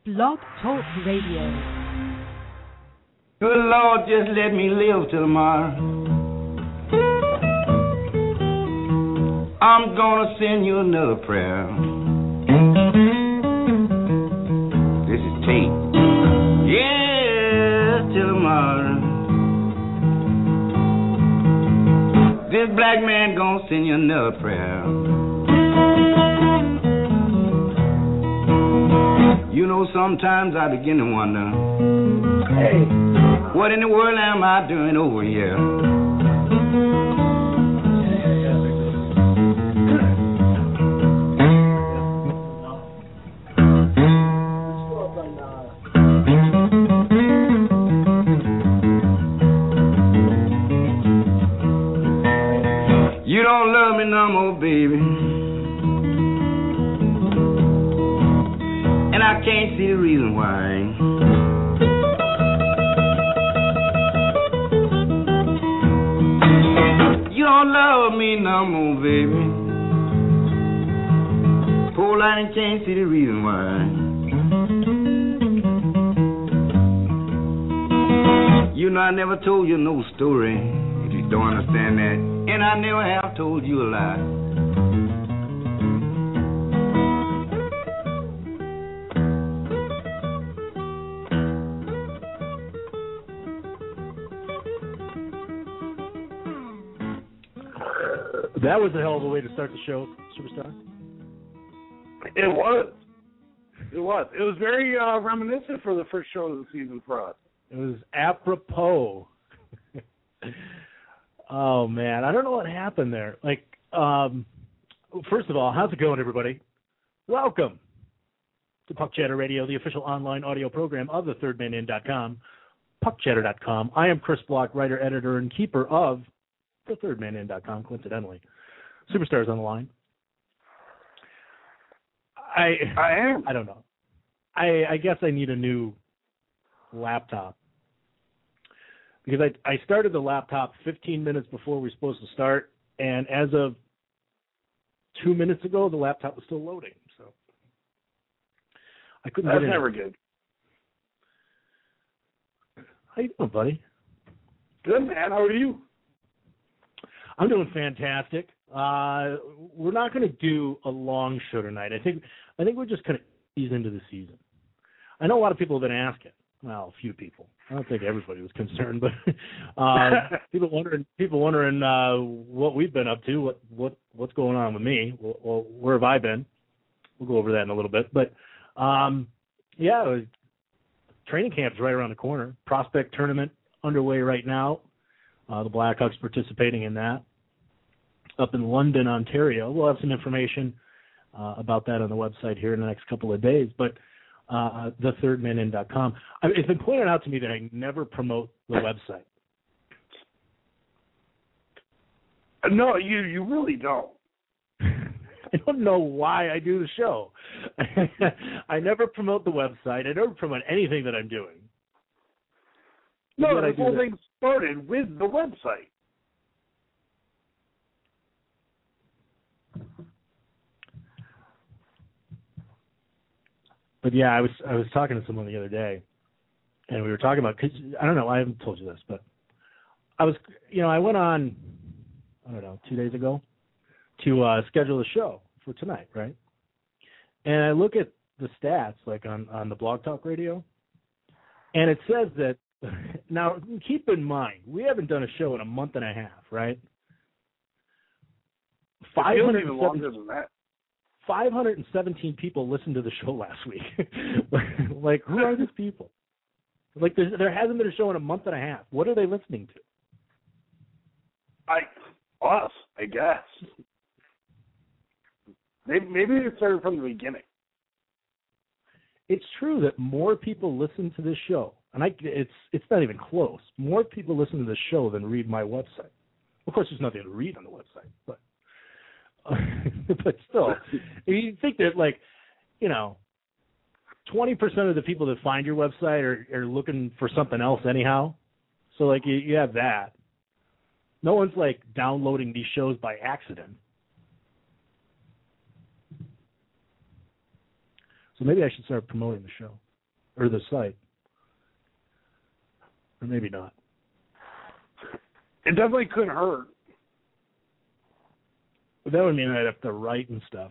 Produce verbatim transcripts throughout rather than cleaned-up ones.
Blog Talk Radio. Good Lord, just let me live till tomorrow. I'm gonna send you another prayer. This is Tate. Yeah, till tomorrow. This black man gonna send you another prayer. You know, sometimes I begin to wonder, hey, what in the world am I doing over here? You don't love me no more, baby, and I can't see the reason why. You don't love me no more, baby. Poor line can't see the reason why. You know I never told you no story, if you don't understand that, and I never have told you a lie. That was a hell of a way to start the show, Superstar. It was. It was. It was very uh, reminiscent for the first show of the season for us. It was apropos. Oh, man. I don't know what happened there. Like, um, first of all, how's it going, everybody? Welcome to Puck Chatter Radio, the official online audio program of the third man in dot com, puck chatter dot com. I am Chris Block, writer, editor, and keeper of the third man in dot com, coincidentally. Superstar's on the line. I I am. I don't know. I I guess I need a new laptop. Because I I started the laptop fifteen minutes before we were supposed to start, and as of two minutes ago, the laptop was still loading. So I couldn't That's get in. never good. How you doing, buddy? Good, man. How are you? I'm doing fantastic. Uh, we're not going to do a long show tonight. I think I think we're just going to ease into the season. I know a lot of people have been asking. Well, a few people. I don't think everybody was concerned, but uh, people wondering people wondering uh, what we've been up to, what what what's going on with me. Well, well, where have I been? We'll go over that in a little bit. But um, yeah, it was, training camp's right around the corner. Prospect tournament underway right now. Uh, the Blackhawks participating in that up in London, Ontario. We'll have some information uh, about that on the website here in the next couple of days. But uh, the third man in dot com. I mean, it's been pointed out to me that I never promote the website. No, you you really don't. I don't know why I do the show. I never promote the website. I never promote anything that I'm doing. No, But I this do whole that. thing started with the website. But yeah, I was I was talking to someone the other day, and we were talking about, cause I don't know, I haven't told you this, but I was, you know, I went on, I don't know, two days ago to uh, schedule a show for tonight, right? And I look at the stats, like on, on the Blog Talk Radio, and it says that, now keep in mind, we haven't done a show in a month and a half, right? It feels even longer than that. five hundred seventeen people listened to the show last week. Like, who are these people? Like, there, there hasn't been a show in a month and a half. What are they listening to? I us, I guess. Maybe, maybe they started from the beginning. It's true that more people listen to this show, and I, it's it's not even close. More people listen to this show than read my website. Of course, there's nothing to read on the website, but but still, you think that, like, you know, twenty percent of the people that find your website are, are looking for something else anyhow. So, like, you, you have that. No one's, like, downloading these shows by accident. So maybe I should start promoting the show. or the site. Or maybe not. It definitely couldn't hurt. But that would mean I'd have to write and stuff.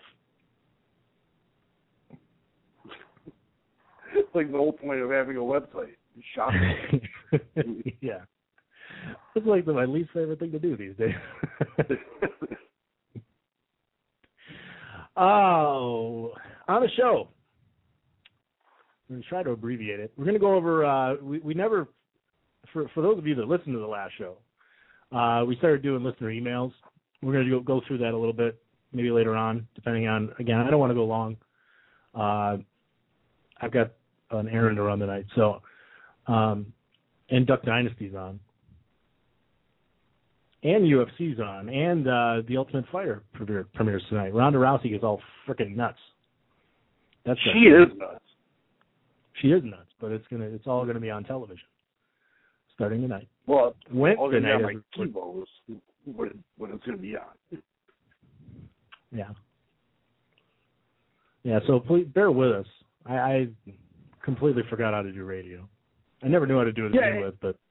Like the whole point of having a website. Shopping. Yeah. It's like my least favorite thing to do these days. Oh, on the show, I'm going to try to abbreviate it. We're going to go over, uh, we, we never, for, for those of you that listened to the last show, uh, we started doing listener emails. We're going to go, go through that a little bit, maybe later on, depending on, again, I don't want to go long. Uh, I've got an errand to run tonight, so, um, and Duck Dynasty's on. And U F C's on, and uh, the Ultimate Fighter premiere, premieres tonight. Ronda Rousey is all freaking nuts. That's she is nuts. She is nuts, but it's gonna, it's all gonna be on television starting tonight. Well, Wednesday night. My TiVo is when, when it's gonna be on. Yeah. Yeah. So please bear with us. I, I completely forgot how to do radio. I never knew how to do it to begin with, but.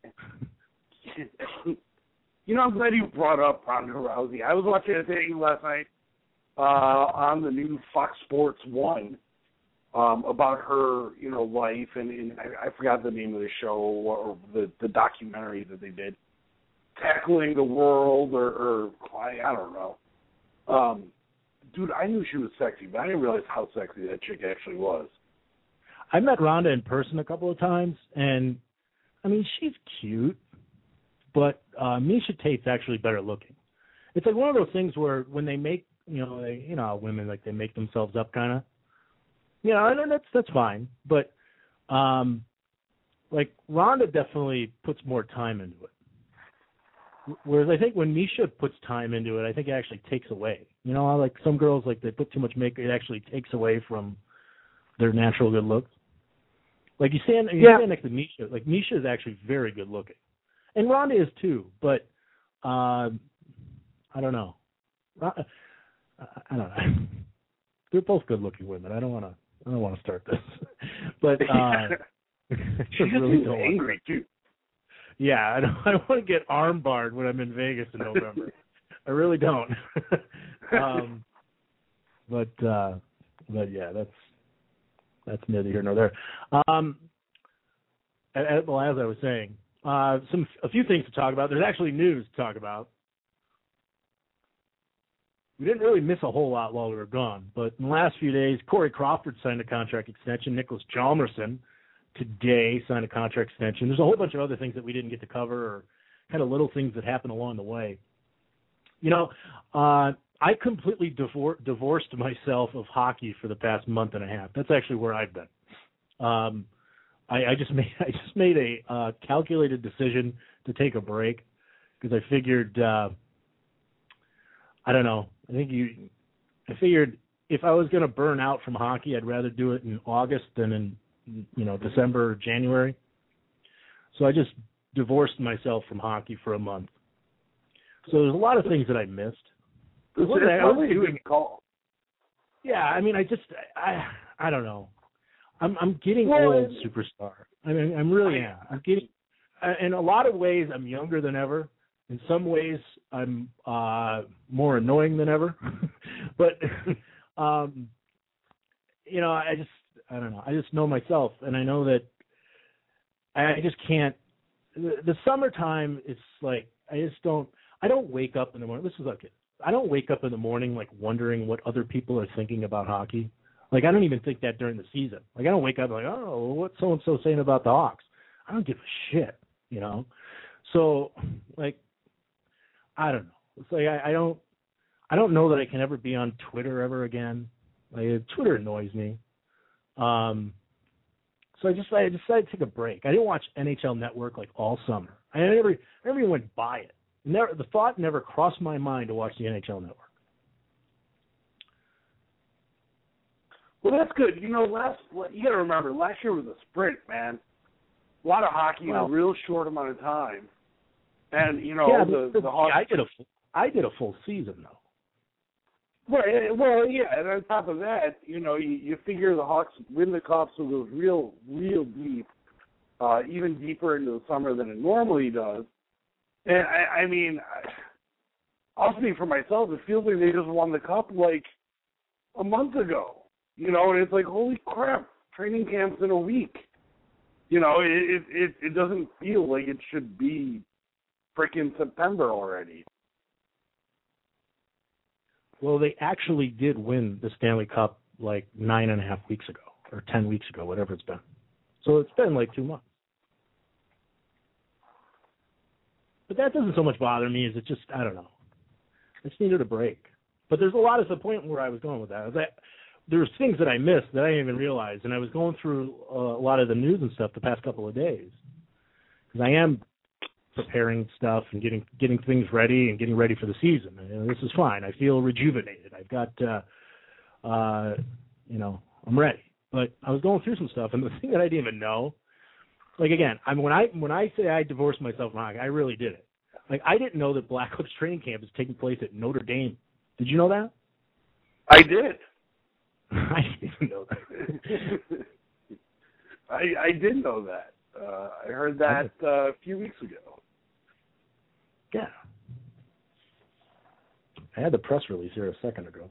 You know, I'm glad you brought up Ronda Rousey. I was watching a thing last night uh, on the new Fox Sports One um, about her, you know, life, and, and I, I forgot the name of the show or the, the documentary that they did, Tackling the World, or, or I, I don't know. Um, dude, I knew she was sexy, but I didn't realize how sexy that chick actually was. I met Ronda in person a couple of times, and, I mean, she's cute. But uh, Misha Tate's actually better looking. It's like one of those things where when they make, you know, they, you know, how women like they make themselves up, kind of. You know, and that's that's fine. But um, like Ronda definitely puts more time into it. Whereas I think when Misha puts time into it, I think it actually takes away. You know, like some girls, like they put too much makeup, it actually takes away from their natural good looks. Like you stand, you yeah. stand next to Misha. Like Misha is actually very good looking. And Ronda is too, but uh, I don't know. I don't know. They're both good-looking women. I don't want to. I don't want to start this, but uh, she's really angry too. Yeah, I don't. I don't want to get armbarred when I'm in Vegas in November. I really don't. um, but uh, but yeah, that's that's neither here nor there. Um, as, well, as I was saying. Uh, some a few things to talk about. There's actually news to talk about. We didn't really miss a whole lot while we were gone, but in the last few days, Corey Crawford signed a contract extension. Nicholas Chalmerson today signed a contract extension. There's a whole bunch of other things that we didn't get to cover, or kind of little things that happened along the way. You know, uh, I completely divor- divorced myself of hockey for the past month and a half. That's actually where I've been. Um, I, I just made I just made a uh, calculated decision to take a break because I figured uh, I don't know I think you I figured if I was going to burn out from hockey, I'd rather do it in August than in you know December or January. So I just divorced myself from hockey for a month. So there's a lot of things that I missed. It's really a good call. Yeah, I mean I just I I don't know. I'm I'm getting well, old, superstar. I mean, I'm really am. I'm getting, in a lot of ways, I'm younger than ever. In some ways, I'm uh, more annoying than ever. But, um, you know, I just, I don't know. I just know myself, and I know that I just can't. The, the summertime, it's like I just don't. I don't wake up in the morning. This is okay. I don't wake up in the morning like wondering what other people are thinking about hockey. Like, I don't even think that during the season. Like, I don't wake up like, oh, what's so-and-so saying about the Hawks? I don't give a shit, you know? So, like, I don't know. It's like I, I don't I don't know that I can ever be on Twitter ever again. Like, Twitter annoys me. Um, so I just I decided to take a break. I didn't watch N H L Network, like, all summer. I never, I never even went by it. Never, the thought never crossed my mind to watch the N H L Network. Well, that's good. You know, last you got to remember, last year was a sprint, man. A lot of hockey well, in a real short amount of time, and you know yeah, the the, the Hawks. I did a I did a full season though. Right. Well, yeah, and on top of that, you know, you, you figure the Hawks win the Cup, so it goes real, real deep, uh, even deeper into the summer than it normally does. And I, I mean, I'll speak for myself. It feels like they just won the Cup like a month ago. You know, and it's like, holy crap, training camp's in a week. You know, it it it doesn't feel like it should be freaking September already. Well, they actually did win the Stanley Cup like nine and a half weeks ago, or ten weeks ago, whatever it's been. So it's been like two months. But that doesn't so much bother me as it just, I don't know. I just needed a break. But there's a lot of the point where I was going with that. Was that there was things that I missed that I didn't even realize, and I was going through uh, a lot of the news and stuff the past couple of days. Because I am preparing stuff and getting getting things ready and getting ready for the season. And this is fine. I feel rejuvenated. I've got, uh, uh, you know, I'm ready. But I was going through some stuff, and the thing that I didn't even know, like again, I mean, when I when I say I divorced myself from hockey, I really did it. Like I didn't know that Blackhawks training camp is taking place at Notre Dame. Did you know that? I did. I didn't even know that. I I did know that. Uh, I heard that uh, a few weeks ago. Yeah. I had the press release here a second ago.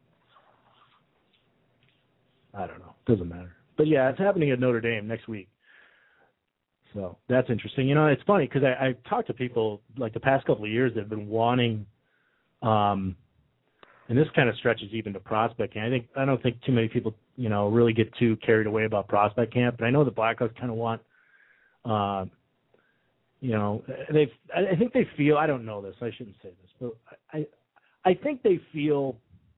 I don't know. Doesn't matter. But, yeah, it's happening at Notre Dame next week. So that's interesting. You know, it's funny because I, I've talked to people like the past couple of years that have been wanting, um, and this kind of stretches even to prospect camp. I think I don't think too many people, you know, really get too carried away about prospect camp. But I know the Blackhawks kind of want, uh, you know, they. I think they feel. I don't know this. I shouldn't say this, but I, I think they feel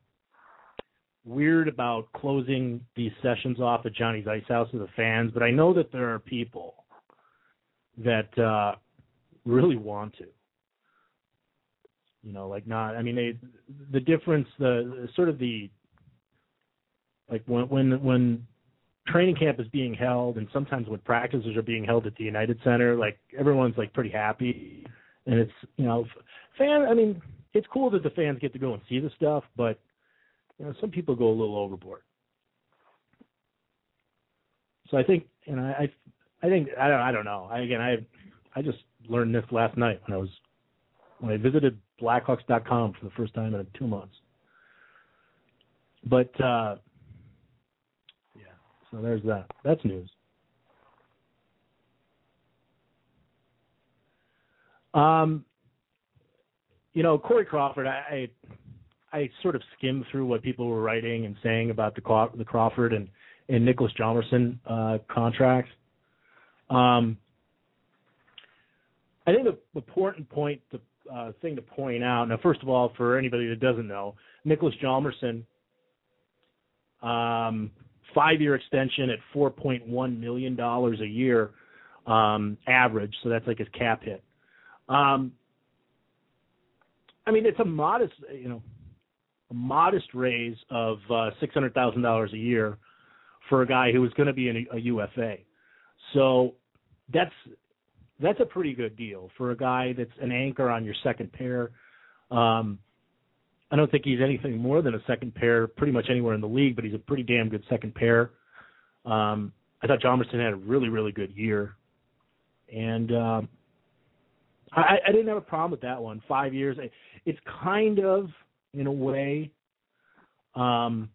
weird about closing these sessions off at Johnny's Ice House to the fans. But I know that there are people that uh, really want to. You know, like not. I mean, they. The difference, the sort of the like when when when training camp is being held, and sometimes when practices are being held at the United Center, like everyone's like pretty happy, and it's you know, fan. I mean, it's cool that the fans get to go and see the stuff, but you know, some people go a little overboard. So I think, you know, I, I think I don't, I don't know. I, again, I, I just learned this last night when I was when I visited Blackhawks dot com for the first time in two months. But uh, yeah, so there's that. That's news. Um, you know, Corey Crawford. I, I, I sort of skimmed through what people were writing and saying about the the Crawford and and Nicholas Hjalmarsson uh, contracts. Um, I think the important point, the uh, thing to point out. Now, first of all, for anybody that doesn't know, Nicholas Hjalmarsson, um, five-year extension at four point one million dollars a year um, average. So that's like his cap hit. Um, I mean, it's a modest, you know, a modest raise of uh, six hundred thousand dollars a year for a guy who was going to be in a, a U F A. So that's that's a pretty good deal for a guy that's an anchor on your second pair. Um, I don't think he's anything more than a second pair pretty much anywhere in the league, but he's a pretty damn good second pair. Um, I thought Hjalmarsson had a really, really good year. And um, I, I didn't have a problem with that one. Five years. It's kind of, in a way, um,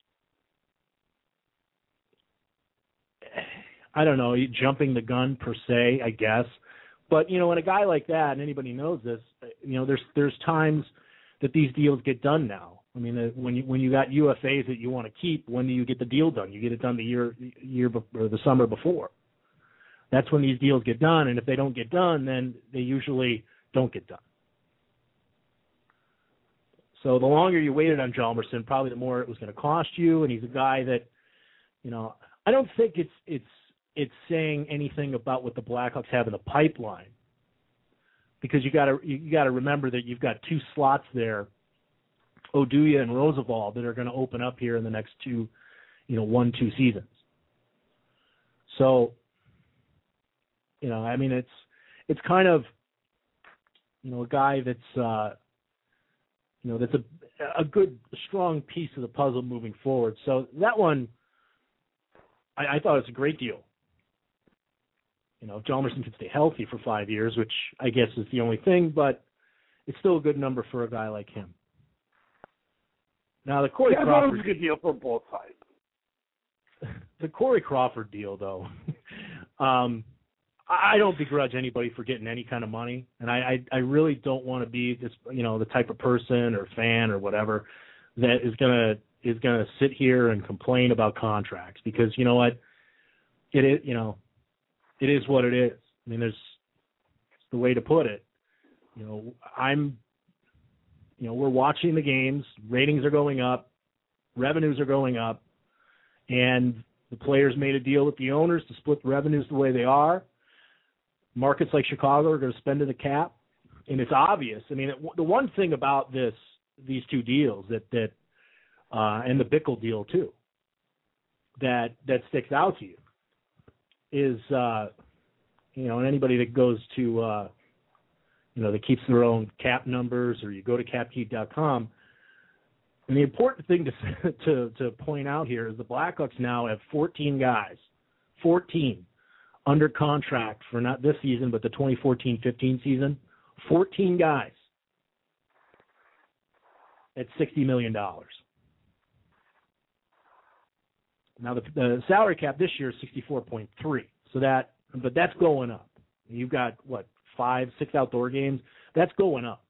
I don't know, jumping the gun per se, I guess. But, you know, when a guy like that, and anybody knows this, you know, there's there's times that these deals get done now. I mean, when you when you got U F As that you want to keep, when do you get the deal done? You get it done the year year or the summer before. That's when these deals get done, and if they don't get done, then they usually don't get done. So the longer you waited on Hjalmarsson, probably the more it was going to cost you. And he's a guy that, you know, I don't think it's it's it's saying anything about what the Blackhawks have in the pipeline, because you got to you got to remember that you've got two slots there, Oduya and Roosevelt, that are going to open up here in the next two, you know, one two seasons. So, you know, I mean, it's it's kind of, you know, a guy that's uh, you know, that's a a good, strong piece of the puzzle moving forward. So that one, I, I thought it was a great deal. You know, if Hjalmarsson could stay healthy for five years, which I guess is the only thing, but it's still a good number for a guy like him. Now, the Corey yeah, Crawford... that was a good deal for both sides. The Corey Crawford deal, though, um, I don't begrudge anybody for getting any kind of money, and I, I, I really don't want to be this, you know, the type of person or fan or whatever that is gonna is gonna sit here and complain about contracts, because you know what, it is, you know, it is what it is. I mean, there's it's the way to put it. You know, I'm, you know, we're watching the games, ratings are going up, revenues are going up, and the players made a deal with the owners to split the revenues the way they are. Markets like Chicago are going to spend to the cap, and it's obvious. I mean, it, the one thing about this, these two deals that that, uh, and the Bickle deal too, that that sticks out to you is, uh, you know, and anybody that goes to, uh, you know, that keeps their own cap numbers, or you go to capkeep dot com. And the important thing to to to point out here is the Blackhawks now have fourteen guys, fourteen. under contract for not this season, but the twenty fourteen fifteen season, fourteen guys at sixty million dollars. Now, the, the salary cap this year is sixty-four point three, so that, but that's going up. You've got, what, five, six outdoor games? That's going up.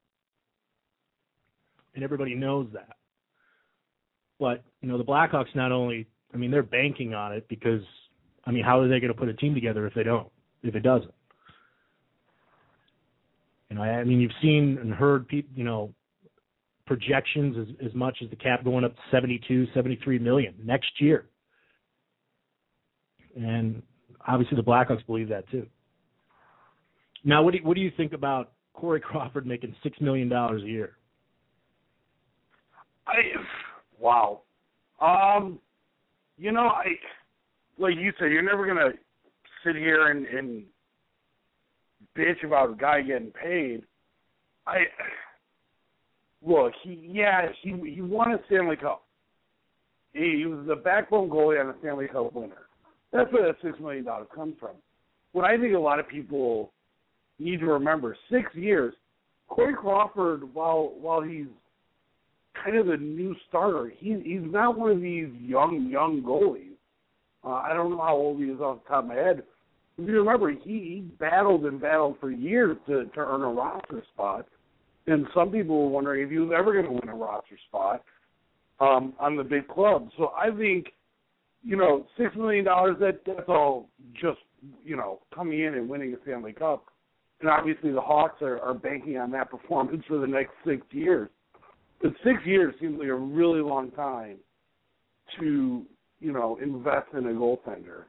And everybody knows that. But, you know, the Blackhawks not only, I mean, they're banking on it because, I mean, how are they going to put a team together if they don't, if it doesn't? You know, I mean, you've seen and heard, people, you know, projections as, as much as the cap going up to seventy-two, seventy-three million next year. And obviously the Blackhawks believe that too. Now, what do you, what do you think about Corey Crawford making six million dollars a year? I, wow. Um, you know, I... Like you said, you're never going to sit here and, and bitch about a guy getting paid. I Look, he, yeah, he, he won a Stanley Cup. He, he was the backbone goalie on a Stanley Cup winner. That's where that six million dollars comes from. What I think a lot of people need to remember, six years, Corey Crawford, while while he's kind of the new starter, he, he's not one of these young, young goalies. Uh, I don't know how old he is off the top of my head. If you remember, he, he battled and battled for years to, to earn a roster spot. And some people were wondering if he was ever going to win a roster spot um, on the big club. So I think, you know, six million dollars, that, that's all just, you know, coming in and winning a Stanley Cup. And obviously the Hawks are, are banking on that performance for the next six years. But six years seems like a really long time to, you know, invest in a goaltender.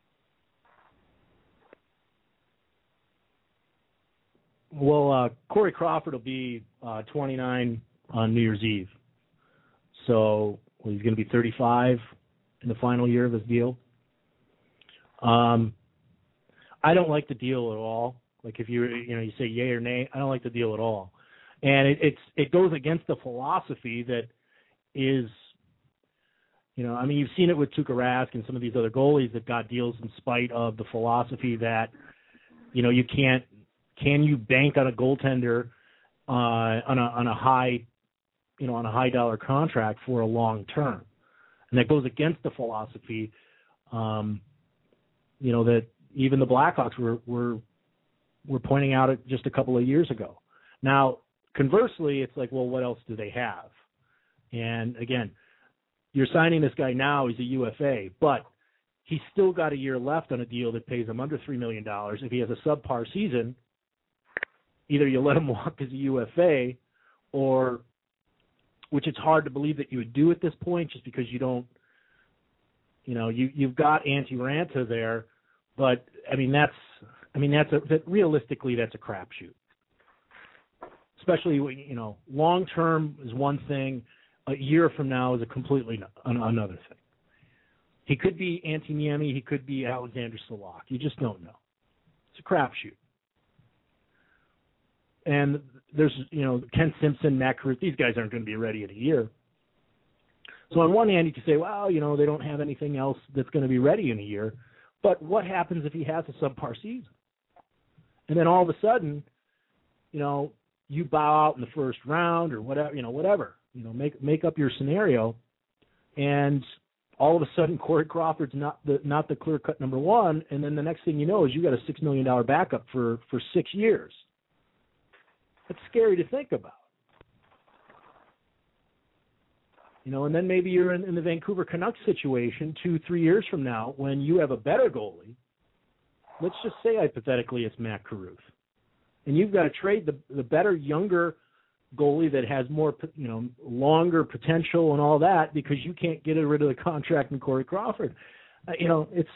Well, uh, Corey Crawford will be uh, twenty-nine on New Year's Eve. So well, he's going to be thirty-five in the final year of his deal. Um, I don't like the deal at all. Like if you you know you say yay or nay, I don't like the deal at all. And it, it's it goes against the philosophy that is, you know, I mean, you've seen it with Tuukka Rask and some of these other goalies that got deals in spite of the philosophy that, you know, you can't. Can you bank on a goaltender uh, on a on a high, you know, on a high dollar contract for a long term? And that goes against the philosophy, um, you know, that even the Blackhawks were were were pointing out it just a couple of years ago. Now, conversely, it's like, well, what else do they have? And again, you're signing this guy now; he's a U F A, but he's still got a year left on a deal that pays him under three million dollars. If he has a subpar season, either you let him walk as a U F A, or, which it's hard to believe that you would do at this point, just because you don't, you know, you you've got Antti Raanta there, but I mean that's, I mean that's a that realistically that's a crapshoot. Especially when, you know, long term is one thing, a year from now is a completely an, another thing. He could be Antti Niemi, he could be Alexander Salak. You just don't know. It's a crapshoot. and there's, you know, Ken Simpson, Matt Carruth, these guys aren't going to be ready in a year. So on one hand, you can say, well, you know, they don't have anything else that's going to be ready in a year. But what happens if he has a subpar season? And then all of a sudden, you know, you bow out in the first round or whatever, you know, whatever. You know, make make up your scenario, and all of a sudden Corey Crawford's not the not the clear-cut number one, and then the next thing you know is you got a six million dollars backup for, for six years. That's scary to think about. You know, and then maybe you're in, in the Vancouver Canucks situation two, three years from now when you have a better goalie. Let's just say hypothetically it's Matt Carruth. And you've got to trade the the better, younger goalie that has more, you know, longer potential and all that because you can't get rid of the contract in Corey Crawford. Uh, you know, it's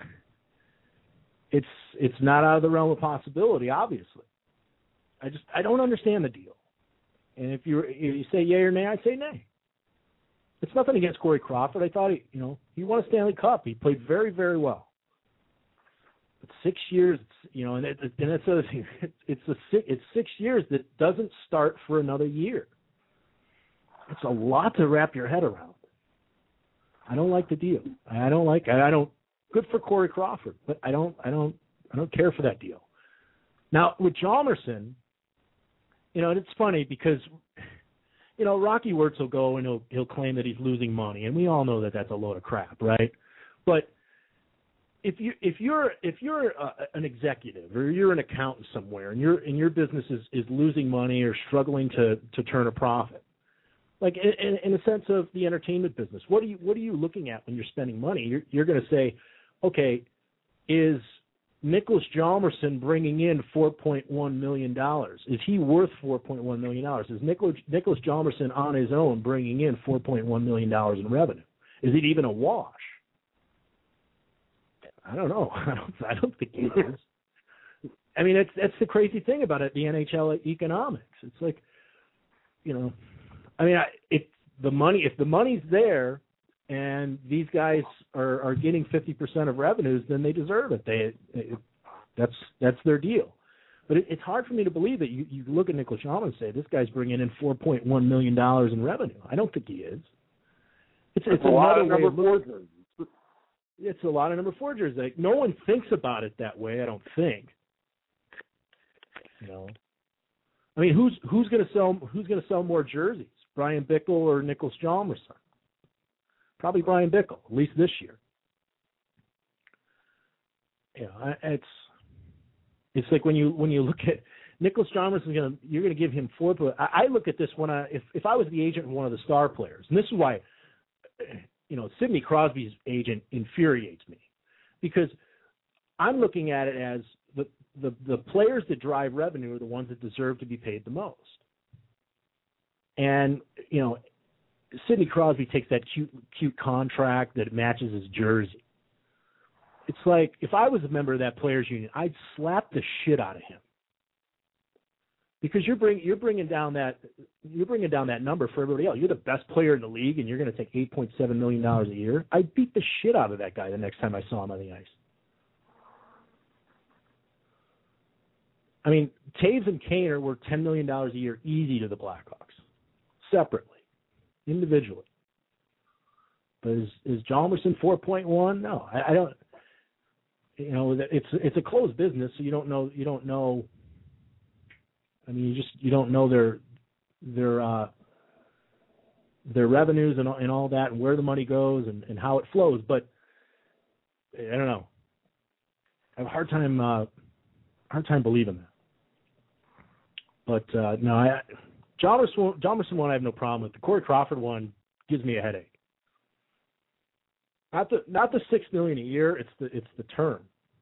it's it's not out of the realm of possibility, obviously. I just I don't understand the deal. And if you if you say yay or nay, I'd say nay. It's nothing against Corey Crawford. I thought he, you know, he won a Stanley Cup. He played very, very well. But six years, you know, and, it, and that's the other thing. It's a it's six years that doesn't start for another year. It's a lot to wrap your head around. I don't like the deal. I don't like. I don't. Good for Corey Crawford, but I don't. I don't. I don't care for that deal. Now with Hjalmarsson, you know, and it's funny because, you know, Rocky Wirtz will go and he'll he'll claim that he's losing money, and we all know that that's a load of crap, right? But if you if you're if you're uh, an executive or you're an accountant somewhere and your and your business is, is losing money or struggling to, to turn a profit, like in, in a sense of the entertainment business, what are you what are you looking at when you're spending money? You're you're going to say, okay, is Niklas Hjalmarsson bringing in four point one million dollars? Is he worth four point one million dollars? Is Niklas Niklas Hjalmarsson on his own bringing in four point one million dollars in revenue? Is it even a wash? I don't know. I don't, I don't think it is. I mean, that's that's the crazy thing about it, the N H L economics. It's like, you know, I mean, I, if the money, if the money's there and these guys are, are getting fifty percent of revenues, then they deserve it. They, it, that's that's their deal. But it, it's hard for me to believe that you, you look at Niklas Hjalmarsson and say, this guy's bringing in four point one million dollars in revenue. I don't think he is. It's, it's a lot of way number of four looking. jerseys. It's a lot of number four jerseys. Like, no one thinks about it that way, I don't think. You know, I mean, who's who's going to sell who's going to sell more jerseys, Brian Bickle or Niklas Hjalmarsson? Probably Brian Bickle, at least this year. You know, it's it's like when you when you look at Niklas Hjalmarsson, going to you're going to give him four. I, I look at this when I if if I was the agent of one of the star players, and this is why. You know, Sidney Crosby's agent infuriates me because I'm looking at it as the, the, the players that drive revenue are the ones that deserve to be paid the most. And, you know, Sidney Crosby takes that cute, cute contract that matches his jersey. It's like if I was a member of that players union, I'd slap the shit out of him. Because you're bring, you're bringing down that you're bringing down that number for everybody else. You're the best player in the league, and you're going to take eight point seven million dollars a year. I'd beat the shit out of that guy the next time I saw him on the ice. I mean, Taves and Kane are worth ten million dollars a year easy to the Blackhawks, separately, individually. But is is Hjalmarsson four point one? No, I, I don't. You know, it's it's a closed business, so you don't know you don't know. I mean, you just you don't know their their uh, their revenues and and all that, and where the money goes and, and how it flows. But I don't know. I have a hard time uh, hard time believing that. But uh, no, I Hjalmarsson Hjalmarsson one I have no problem with. The Corey Crawford one gives me a headache. Not the not the six million a year. It's the it's the term.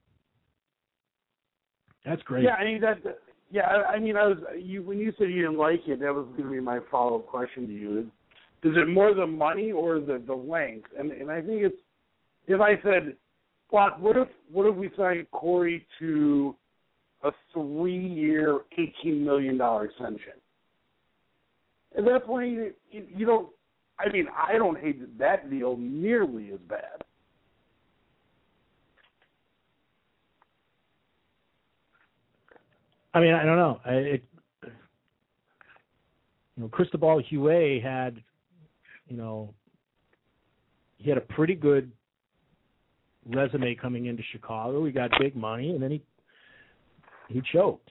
That's great. Yeah, I mean that. Yeah, I mean, I was you when you said you didn't like it. That was going to be my follow-up question to you. Is, is it more the money or the, the length? And and I think it's if I said, Block, what if what if we signed Corey to a three-year, eighteen million dollar extension? At that point, you, you don't. I mean, I don't hate that deal nearly as bad. I mean, I don't know. I, it, you know, Cristobal Huet had, you know, he had a pretty good resume coming into Chicago. He got big money, and then he he choked.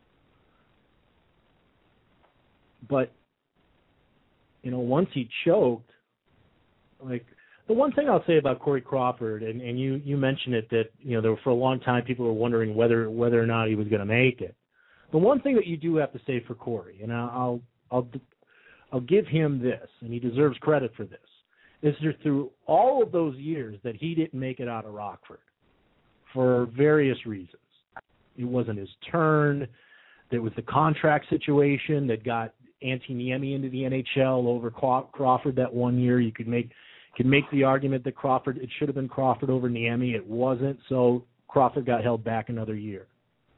But, you know, once he choked, like, the one thing I'll say about Corey Crawford, and, and you, you mentioned it, that, you know, there were, for a long time people were wondering whether whether or not he was going to make it. The one thing that you do have to say for Corey, and I'll I'll I'll give him this, and he deserves credit for this, is that through all of those years that he didn't make it out of Rockford for various reasons. It wasn't his turn. There was the contract situation that got Antti Niemi into the N H L over Crawford that one year. You could make could make the argument that Crawford, it should have been Crawford over Niemi. It wasn't, so Crawford got held back another year.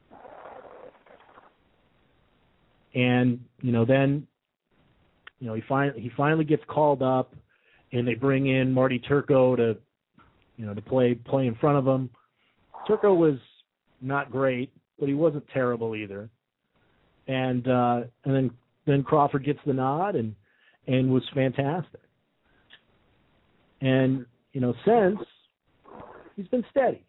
And, you know, then, you know, he finally he finally gets called up, and they bring in Marty Turco to, you know, to play play in front of him. Turco was not great, but he wasn't terrible either. And uh, and then then Crawford gets the nod and and was fantastic. And, you know, since, he's been steady.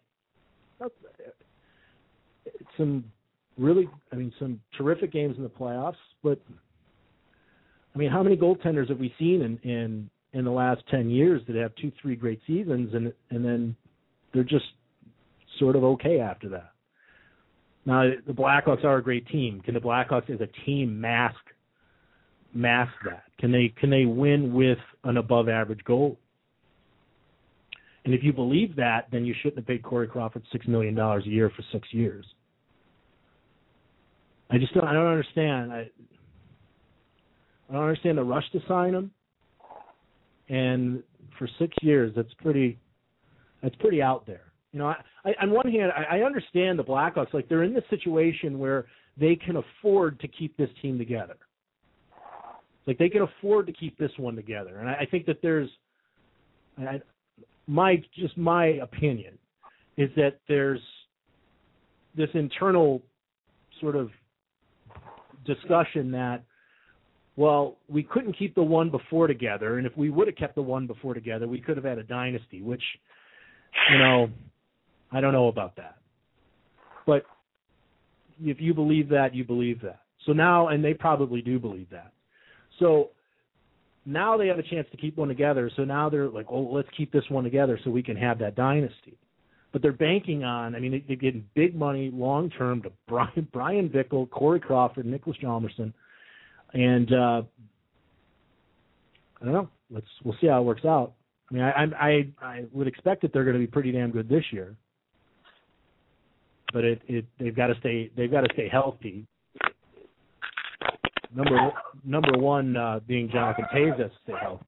Some really, I mean, some terrific games in the playoffs, but, I mean, how many goaltenders have we seen in, in, in the last ten years that have two, three great seasons, and and then they're just sort of okay after that? Now, the Blackhawks are a great team. Can the Blackhawks as a team mask mask that? Can they can they win with an above average goal? And if you believe that, then you shouldn't have paid Corey Crawford six million dollars a year for six years. I just don't I don't understand. I I don't understand the rush to sign him. And for six years, that's pretty that's pretty out there. You know, I, I, on one hand, I, I understand the Blackhawks. Like, they're in this situation where they can afford to keep this team together. Like, they can afford to keep this one together. And I, I think that there's, I, my just my opinion is that there's this internal sort of discussion that, well, we couldn't keep the one before together, and if we would have kept the one before together, we could have had a dynasty, which, you know, I don't know about that. But if you believe that, you believe that. So now, and they probably do believe that. So now they have a chance to keep one together. So now they're like, oh, let's keep this one together so we can have that dynasty. But they're banking on, I mean, they're getting big money long-term to Brian, Brian Bickle, Corey Crawford, Nicholas Hjalmarsson. And uh, I don't know. Let's we'll see how it works out. I mean, I I I would expect that they're going to be pretty damn good this year. But it, it they've got to stay they've got to stay healthy. Number number one uh, being Jonathan Toews has to stay healthy.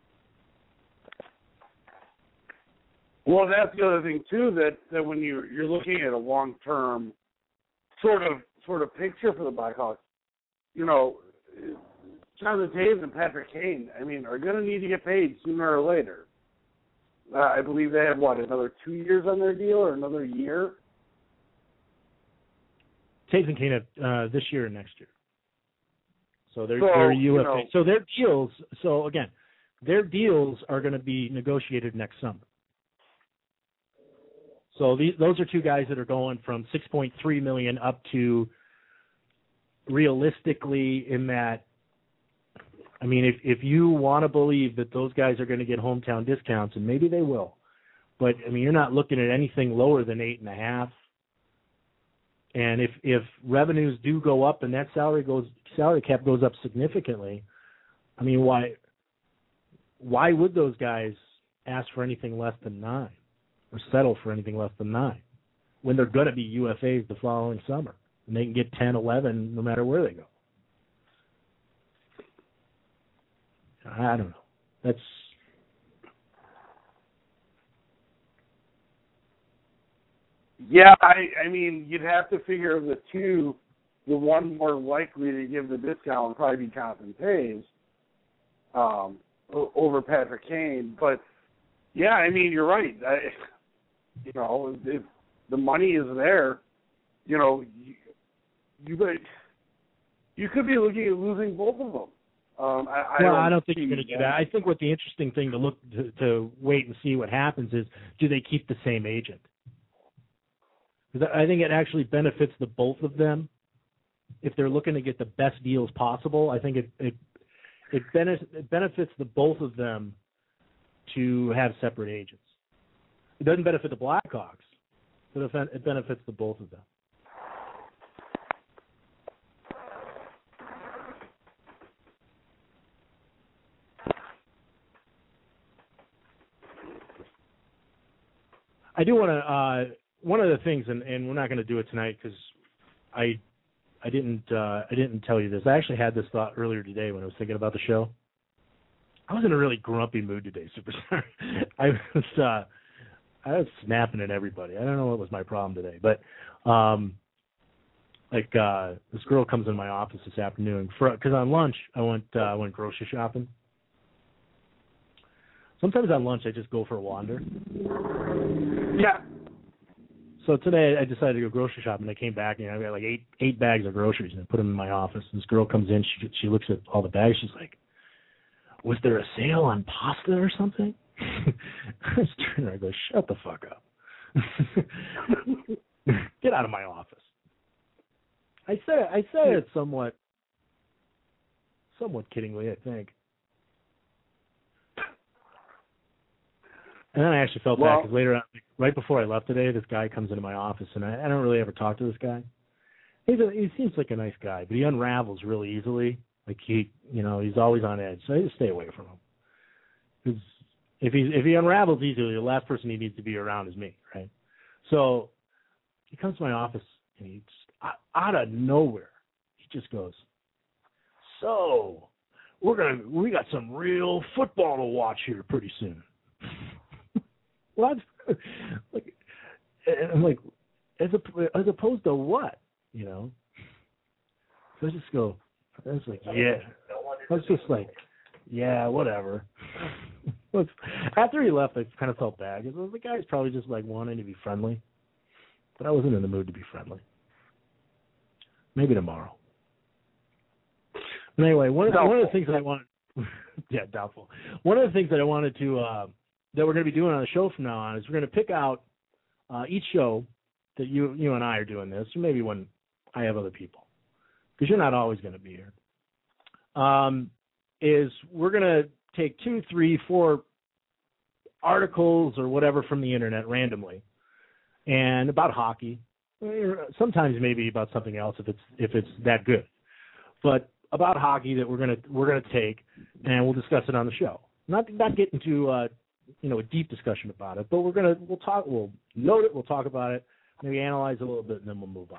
Well, that's the other thing too, that, that when you're you're looking at a long term sort of sort of picture for the Blackhawks, you know, Jonathan Toews and Patrick Kane, I mean, are going to need to get paid sooner or later. Uh, I believe they have, what, another two years on their deal or another year? Toews and Kane have uh, this year and next year. So they're, so, they're U F A. You know, so their deals, so again, their deals are going to be negotiated next summer. So these, those are two guys that are going from six point three million dollars up to, realistically, in that, I mean, if, if you want to believe that those guys are going to get hometown discounts, and maybe they will, but, I mean, you're not looking at anything lower than eight and a half. And if, if revenues do go up and that salary goes salary cap goes up significantly, I mean, why why would those guys ask for anything less than nine or settle for anything less than nine when they're going to be U F As the following summer and they can get ten, eleven no matter where they go? I don't know. That's Yeah, I, I mean, you'd have to figure of the two, the one more likely to give the discount would probably be Jonathan Toews um, over Patrick Kane. But, yeah, I mean, you're right. I, you know, if the money is there, you know, you, you, you could be looking at losing both of them. Um, I, I well, don't I don't think see you're going to do that. I think what the interesting thing to look to, to wait and see what happens is, do they keep the same agent? Because I think it actually benefits the both of them if they're looking to get the best deals possible. I think it it it, benefits, it benefits the both of them to have separate agents. It doesn't benefit the Blackhawks, but it benefits the both of them. I do want to, uh, one of the things, and, and we're not going to do it tonight because I I didn't uh, I didn't tell you this. I actually had this thought earlier today when I was thinking about the show. I was in a really grumpy mood today, Superstar. I was uh, I was snapping at everybody. I don't know what was my problem today, but um, like uh, this girl comes in my office this afternoon because on lunch I went uh, I went grocery shopping. Sometimes on lunch I just go for a wander. Yeah. So today I decided to go grocery shopping. I came back and I got like eight eight bags of groceries and I put them in my office. This girl comes in. She she looks at all the bags. She's like, "Was there a sale on pasta or something?" I just turn around and go, "Shut the fuck up. Get out of my office." I say I say it somewhat somewhat kiddingly, I think. And then I actually felt well, bad because later on, right before I left today, this guy comes into my office, and I, I don't really ever talk to this guy. He's a, he seems like a nice guy, but he unravels really easily. Like he, you know, he's always on edge. So I just stay away from him. Because if he if he unravels easily, the last person he needs to be around is me, right? So he comes to my office, and he just out of nowhere, he just goes, "So we're gonna we got some real football to watch here pretty soon." What? Like, and I'm like, as a, as opposed to what, you know? So I just go, I was like, yeah. I was just like, yeah, whatever. After he left, I kind of felt bad because the guy's probably just like wanting to be friendly, but I wasn't in the mood to be friendly. Maybe tomorrow. But anyway, one of, the, one of the things that I wanted, yeah, doubtful. One of the things that I wanted to. Uh, that we're going to be doing on the show from now on is we're going to pick out uh, each show that you you and I are doing this, or maybe when I have other people, because you're not always going to be here, um, is we're going to take two, three, four articles or whatever from the internet randomly, and about hockey, sometimes maybe about something else if it's if it's that good, but about hockey that we're going to we're going to take, and we'll discuss it on the show. Not not get into uh, you know, a deep discussion about it, but we're gonna we'll talk we'll note it, we'll talk about it, maybe analyze it a little bit, and then we'll move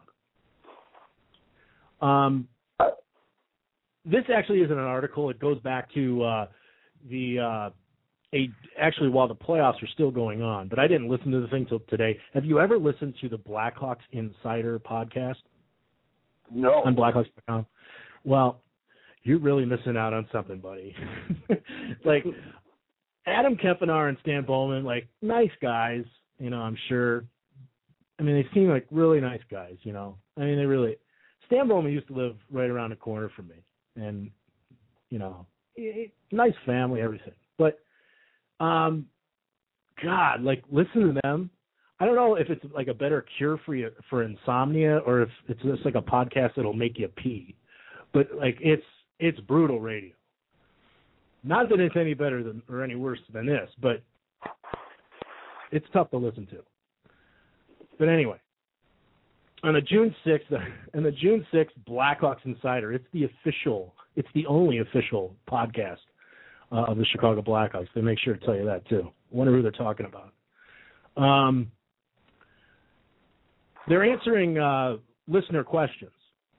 on. Um, this actually isn't an article. It goes back to uh, the uh, a actually while the playoffs are still going on, but I didn't listen to the thing till today. Have you ever listened to the Blackhawks Insider podcast? No. On Blackhawks dot com? Well, you're really missing out on something, buddy. Like. Adam Kempenaar and Stan Bowman, like, nice guys, you know, I'm sure. I mean, they seem like really nice guys, you know. I mean, they really – Stan Bowman used to live right around the corner from me. And, you know, he, he, nice family, everything. But, um, God, like, listen to them. I don't know if it's like a better cure for you, for insomnia or if it's just like a podcast that'll make you pee. But, like, it's it's brutal radio. Not that it's any better than or any worse than this, but it's tough to listen to. But anyway, on the June sixth, and the June sixth Blackhawks Insider, it's the official, it's the only official podcast uh, of the Chicago Blackhawks. They make sure to tell you that too. I wonder who they're talking about. Um, they're answering uh, listener questions,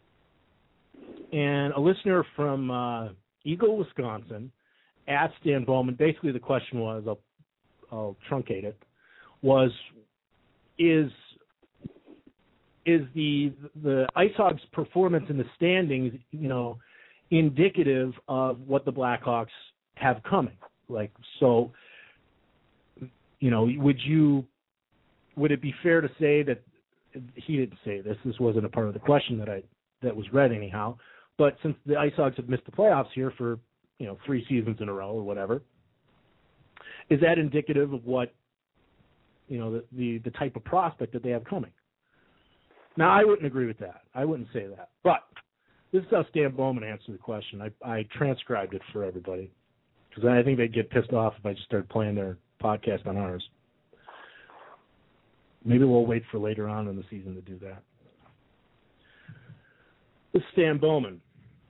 and a listener from uh, Eagle, Wisconsin, asked Stan Bowman. Basically, the question was, I'll, I'll truncate it, was, is is the the Ice Hogs' performance in the standings, you know, indicative of what the Blackhawks have coming? Like, so, you know, would you would it be fair to say that he didn't say this? This wasn't a part of the question that I that was read anyhow. But since the Ice Hogs have missed the playoffs here for you know, three seasons in a row or whatever. Is that indicative of what, you know, the, the, the type of prospect that they have coming? Now, I wouldn't agree with that. I wouldn't say that. But this is how Stan Bowman answered the question. I, I transcribed it for everybody because I think they'd get pissed off if I just started playing their podcast on ours. Maybe we'll wait for later on in the season to do that. This is Stan Bowman.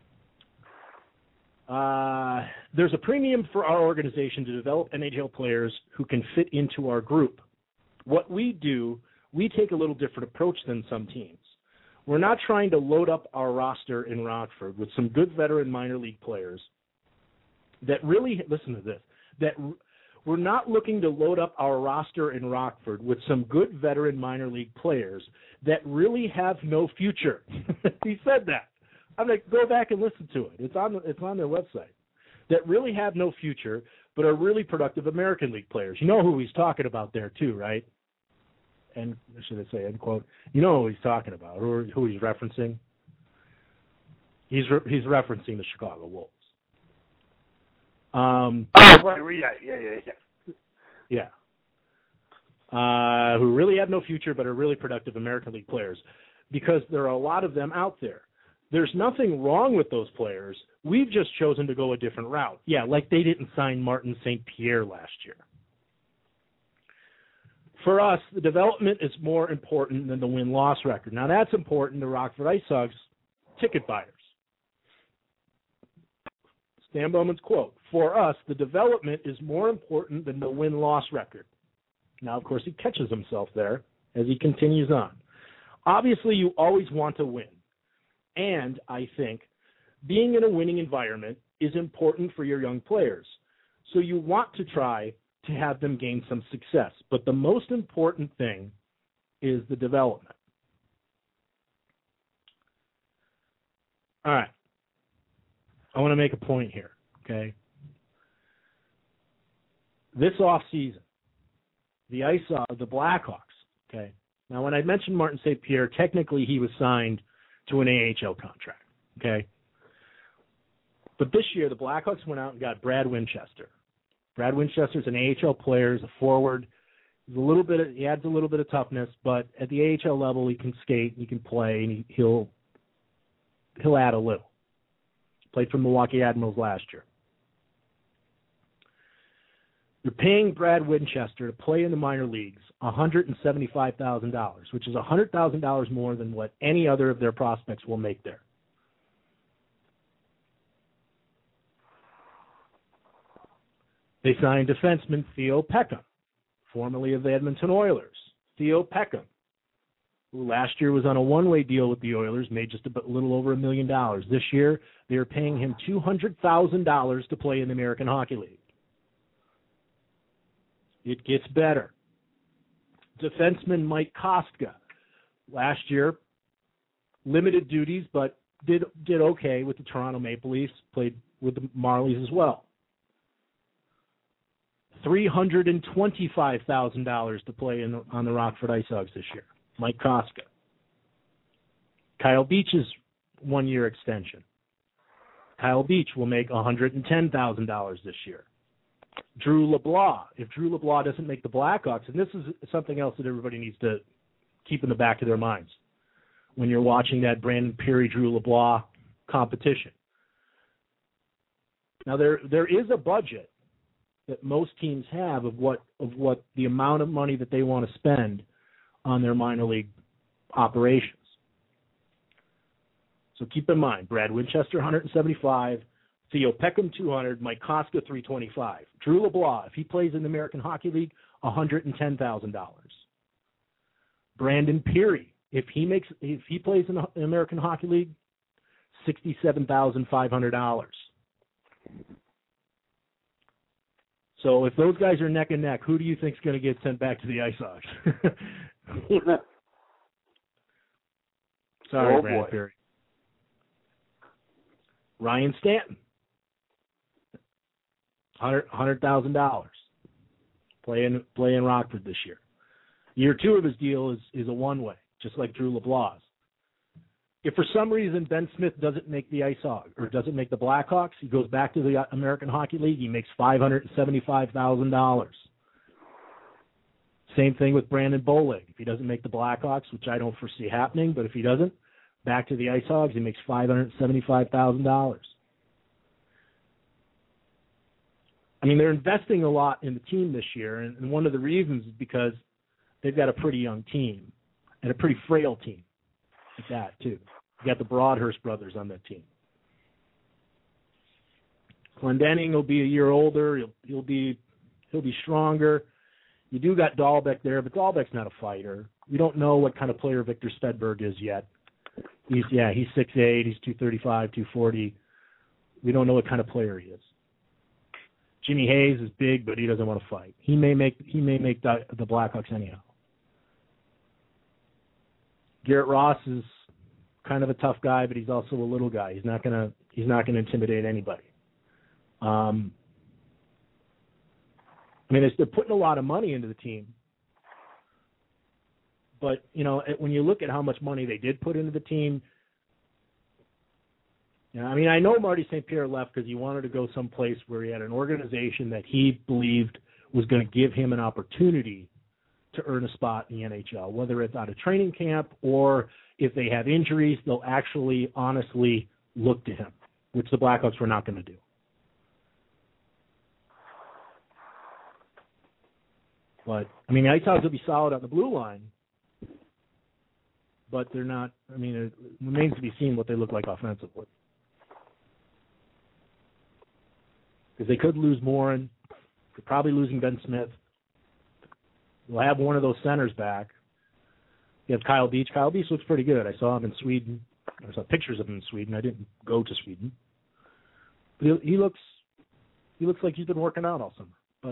Uh, there's a premium for our organization to develop N H L players who can fit into our group. What we do, we take a little different approach than some teams. We're not trying to load up our roster in Rockford with some good veteran minor league players that really, listen to this, that we're not looking to load up our roster in Rockford with some good veteran minor league players that really have no future. He said that. I'm like, go back and listen to it. It's on the, it's on their website. That really have no future, but are really productive American League players. You know who he's talking about there too, right? And should I say end quote? You know who he's talking about, or who he's referencing? He's re- he's referencing the Chicago Wolves. Um, oh, right, yeah, yeah, yeah, yeah. Yeah. Uh, who really have no future, but are really productive American League players, because there are a lot of them out there. There's nothing wrong with those players. We've just chosen to go a different route. Yeah, like they didn't sign Martin Saint Pierre last year. For us, the development is more important than the win-loss record. Now, that's important to Rockford Ice Hogs ticket buyers. Stan Bowman's quote, for us, the development is more important than the win-loss record. Now, of course, he catches himself there as he continues on. Obviously, you always want to win. And I think being in a winning environment is important for your young players. So you want to try to have them gain some success. But the most important thing is the development. All right. I want to make a point here, okay? This offseason, the Ice, uh, the Blackhawks, okay? Now, when I mentioned Martin Saint Pierre, technically he was signed to an A H L contract, okay? But this year, the Blackhawks went out and got Brad Winchester. Brad Winchester's an A H L player, he's a forward. He's a little bit of, he adds a little bit of toughness, but at the A H L level, he can skate, he can play, and he, he'll he'll add a little. Played for Milwaukee Admirals last year. You're paying Brad Winchester to play in the minor leagues one hundred seventy-five thousand dollars, which is one hundred thousand dollars more than what any other of their prospects will make there. They signed defenseman Theo Peckham, formerly of the Edmonton Oilers. Theo Peckham, who last year was on a one-way deal with the Oilers, made just a little over a million dollars. This year, they are paying him two hundred thousand dollars to play in the American Hockey League. It gets better. Defenseman Mike Kostka, last year, limited duties, but did did okay with the Toronto Maple Leafs, played with the Marlies as well. three hundred twenty-five thousand dollars to play in the, on the Rockford Ice Hogs this year. Mike Kostka. Kyle Beach's one-year extension. Kyle Beach will make one hundred ten thousand dollars this year. Drew LeBlanc. If Drew LeBlanc doesn't make the Blackhawks, and this is something else that everybody needs to keep in the back of their minds when you're watching that Brandon Peary, Drew LeBlanc competition. Now, there there is a budget that most teams have of what of what the amount of money that they want to spend on their minor league operations. So keep in mind, Brad Winchester, one hundred seventy-five, Theo Peckham, two hundred, Mike Kostka, three hundred twenty-five. Drew LeBlanc, if he plays in the American Hockey League, one hundred ten thousand dollars. Brandon Peary, if he makes if he plays in the American Hockey League, sixty-seven thousand five hundred dollars. So if those guys are neck and neck, who do you think is going to get sent back to the Ice Hogs? Sorry, oh, Brandon Peary. Ryan Stanton, one hundred thousand dollars. Play in, play in Rockford this year. Year two of his deal is, is a one-way, just like Drew LeBlanc's. if for some reason Ben Smith doesn't make the Ice Hawks or doesn't make the Blackhawks, he goes back to the American Hockey League. He makes five hundred seventy-five thousand dollars. Same thing with Brandon Bolig. If he doesn't make the Blackhawks, which I don't foresee happening, but if he doesn't, back to the Ice Hogs, he makes five hundred seventy-five thousand dollars. I mean, they're investing a lot in the team this year, and, and one of the reasons is because they've got a pretty young team and a pretty frail team at that, too. You got the Broadhurst brothers on that team. Clendenning will be a year older. He'll, he'll be he'll be stronger. You do got Dahlbeck there, but Dahlbeck's not a fighter. We don't know what kind of player Victor Svedberg is yet. He's yeah, he's six eight, he's two thirty-five, two forty. We don't know what kind of player he is. Jimmy Hayes is big, but he doesn't want to fight. He may make he may make the, the Blackhawks anyhow. Garrett Ross is kind of a tough guy, but he's also a little guy. He's not gonna he's not gonna intimidate anybody. Um, I mean, they're putting a lot of money into the team. But, you know, when you look at how much money they did put into the team, you know, I mean, I know Marty Saint Pierre left because he wanted to go someplace where he had an organization that he believed was going to give him an opportunity to earn a spot in the N H L, whether it's out of training camp or if they have injuries, they'll actually honestly look to him, which the Blackhawks were not going to do. But, I mean, the Ice Hogs will be solid on the blue line, but they're not, I mean, it remains to be seen what they look like offensively. Because they could lose Morin. They're probably losing Ben Smith. We'll have one of those centers back. You have Kyle Beach. Kyle Beach looks pretty good. I saw him in Sweden. I saw pictures of him in Sweden. I didn't go to Sweden. But he, he looks he looks like he's been working out all summer. But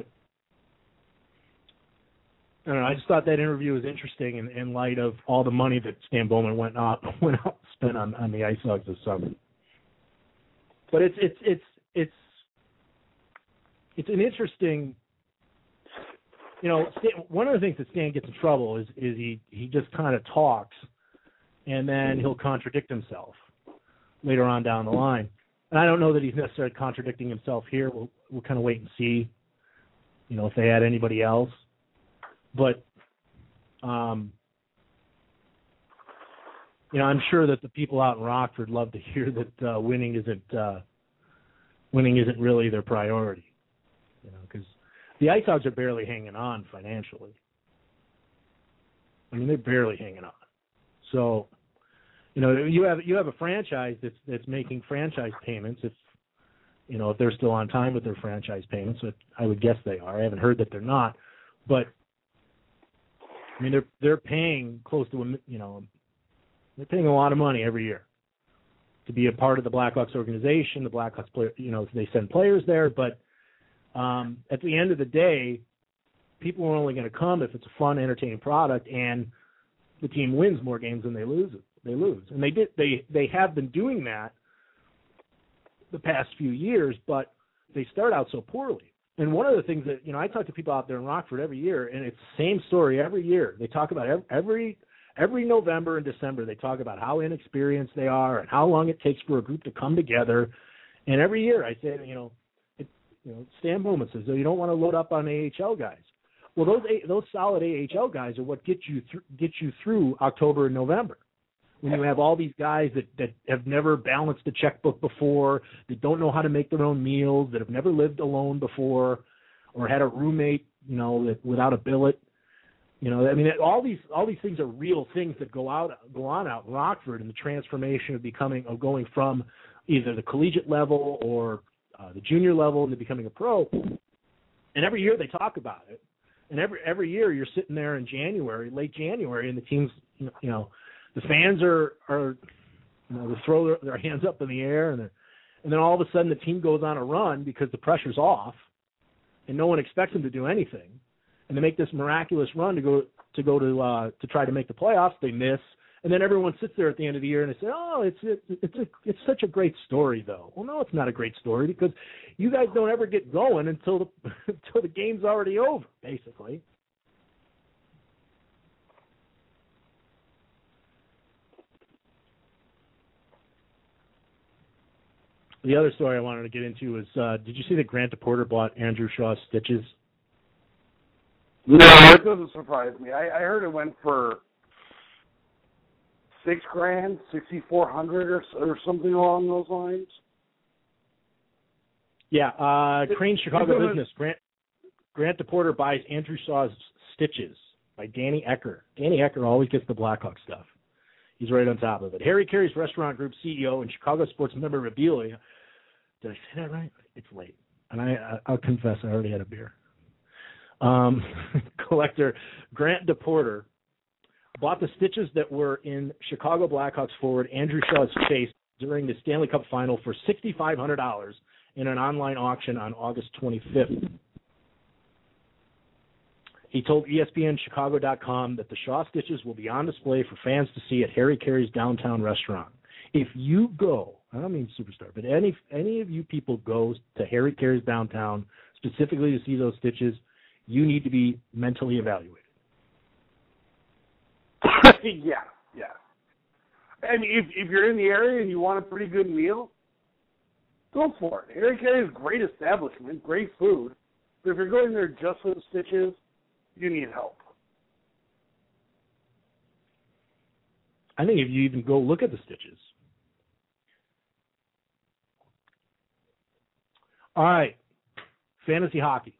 I don't know. I just thought that interview was interesting in, in light of all the money that Stan Bowman went out went out and spent on, on the Ice Hogs this summer. But it's it's it's it's it's an interesting. You know, Stan, one of the things that Stan gets in trouble is is he he just kind of talks, and then he'll contradict himself later on down the line. And I don't know that he's necessarily contradicting himself here. We'll we'll kind of wait and see. You know, if they had anybody else. But, um, you know, I'm sure that the people out in Rockford love to hear that uh, winning isn't uh, winning isn't really their priority. You know, because the Ice Hogs are barely hanging on financially. I mean, they're barely hanging on. So, you know, you have you have a franchise that's that's making franchise payments. If you know if they're still on time with their franchise payments, which I would guess they are. I haven't heard that they're not, but. I mean, they're they're paying close to a you know, they're paying a lot of money every year to be a part of the Blackhawks organization. The Blackhawks player, you know, they send players there, but um, at the end of the day, people are only going to come if it's a fun, entertaining product, and the team wins more games than they lose. They lose, and they did. They they have been doing that the past few years, but they start out so poorly. And one of the things that, you know, I talk to people out there in Rockford every year, and it's the same story every year. They talk about every every November and December, they talk about how inexperienced they are and how long it takes for a group to come together. And every year I say, you know, it, you know, Stan Bowman says, oh, you don't want to load up on A H L guys. Well, those those solid A H L guys are what get you th- get you through October and November. When you have all these guys that, that have never balanced a checkbook before, that don't know how to make their own meals, that have never lived alone before, or had a roommate, you know, that without a billet, you know, I mean, all these all these things are real things that go out go on out in Rockford, and the transformation of becoming of going from either the collegiate level or uh, the junior level into becoming a pro. And every year they talk about it, and every every year you're sitting there in January, late January, and the team's, you know. The fans are, are you know, they throw their, their hands up in the air, and and then all of a sudden the team goes on a run because the pressure's off, and no one expects them to do anything, and they make this miraculous run to go to go to uh, to try to make the playoffs. They miss, and then everyone sits there at the end of the year and they say, "Oh, it's it, it's a, it's such a great story, though." Well, no, it's not a great story because you guys don't ever get going until the until the game's already over, basically. the other story I wanted to get into was, uh, did you see that Grant DePorter bought Andrew Shaw's stitches? No, it doesn't surprise me. I, I heard it went for six grand, sixty four hundred, or or something along those lines. Yeah, uh, Crane Chicago it, Business. Grant Grant DePorter buys Andrew Shaw's stitches by Danny Ecker. Danny Ecker always gets the Blackhawk stuff. He's right on top of it. Harry Caray's Restaurant Group C E O and Chicago sports memorabilia. Did I say that right? It's late. And I, I'll confess, I already had a beer. Um, collector Grant DePorter bought the stitches that were in Chicago Blackhawks forward Andrew Shaw's face during the Stanley Cup Final for six thousand five hundred dollars in an online auction on August twenty-fifth. He told E S P N Chicago dot com that the Shaw stitches will be on display for fans to see at Harry Caray's downtown restaurant. If you go, I don't mean Superstar, but any any of you people go to Harry Caray's downtown specifically to see those stitches, you need to be mentally evaluated. yeah, yeah. And if if you're in the area and you want a pretty good meal, go for it. Harry Caray is a great establishment, great food. But if you're going there just for the stitches, you need help. I think if you even go look at the stitches. All right, fantasy hockey.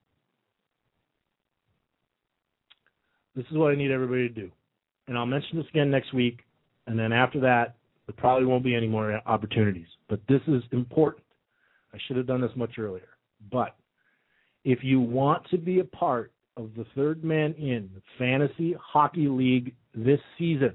This is what I need everybody to do. And I'll mention this again next week, and then after that, there probably won't be any more opportunities. But this is important. I should have done this much earlier. But if you want to be a part of the Third Man In Fantasy Hockey League this season,